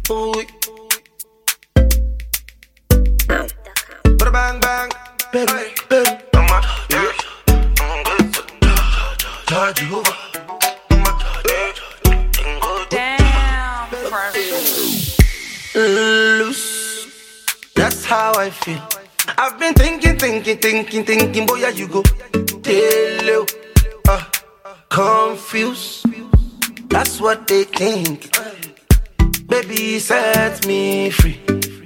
Ooh. Bang bang, bang bang. Damn, loose. That's how I feel. I've been thinking, boy, yeah, you go. Tell you, confused. That's what they think. Baby, set me free.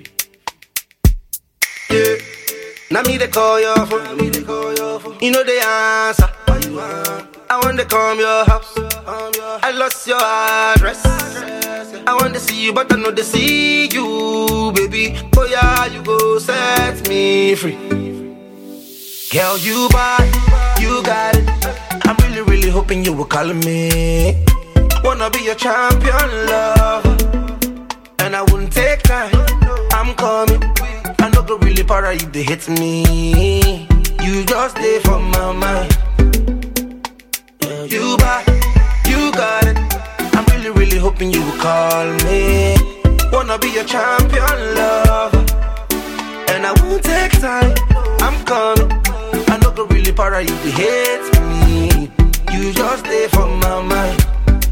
Yeah. Now me they call your phone. You know the answer. I want to come your house. I lost your address. I want to see you, but I know they see you, baby. Oh yeah, you go set me free. Girl, you bad, you got it. I'm really hoping you will call me. Wanna be your champion lover, and I wouldn't take time. I'm coming. I know go really para if they hit me. You just stay for my mind. Yeah, you bad, you got it. I'm really hoping you will call me. Wanna be your champion lover, and I won't take time. I'm coming. I know go really para if they hit me. You just stay for my mind.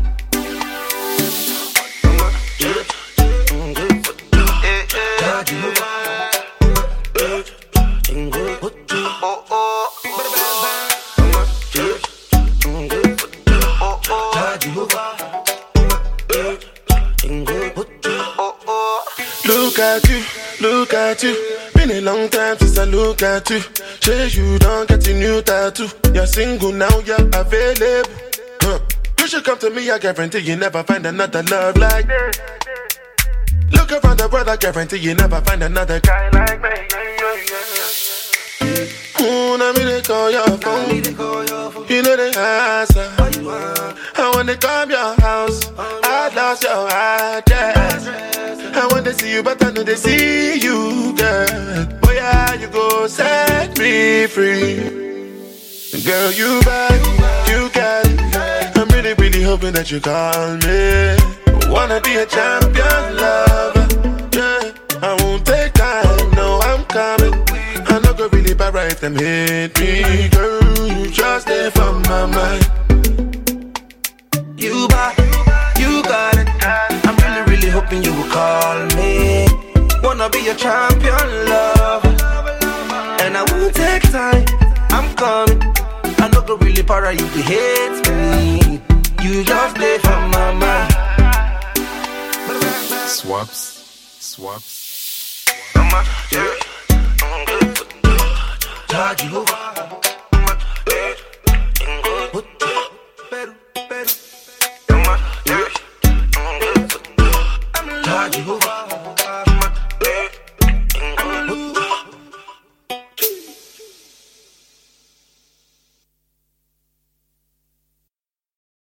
Look at you. Been a long time since I look at you. Say you don't get a new tattoo. You're single now, you're available. You should come to me, I guarantee you never find another love like this. Look around the world, I guarantee you never find another guy like me. Now me they call your phone. You know the answer. I wanna come your house. I lost your address. I want to see you, but I know they see you, girl. Boy, yeah, you go set me free. Girl, you bad, you got it. I'm really hoping that you call me. Wanna be a champion lover, yeah. I won't take time, no, I'm coming. I know go really bad right them hit me. Girl, you just there from my mind. You bad, you got it. I'm really hoping you will call me. Wanna be a champion lover, and I won't take time. I'm coming. I know go really para if you hate me. You just play for my mind. Swaps. Jehovah.